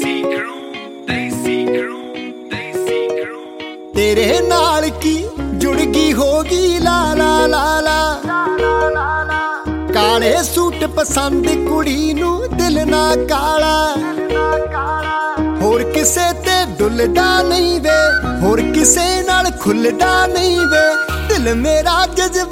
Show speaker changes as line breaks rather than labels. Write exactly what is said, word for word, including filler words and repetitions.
तेरे नाल की जुड़ गई होगी ला ला ला ला काले सूट पसंद कुड़ी नू दिल ना काला होर किसे ते डुलदा नहीं वे होर किसे नाल खुलदा नहीं वे दिल मेरा जज्बा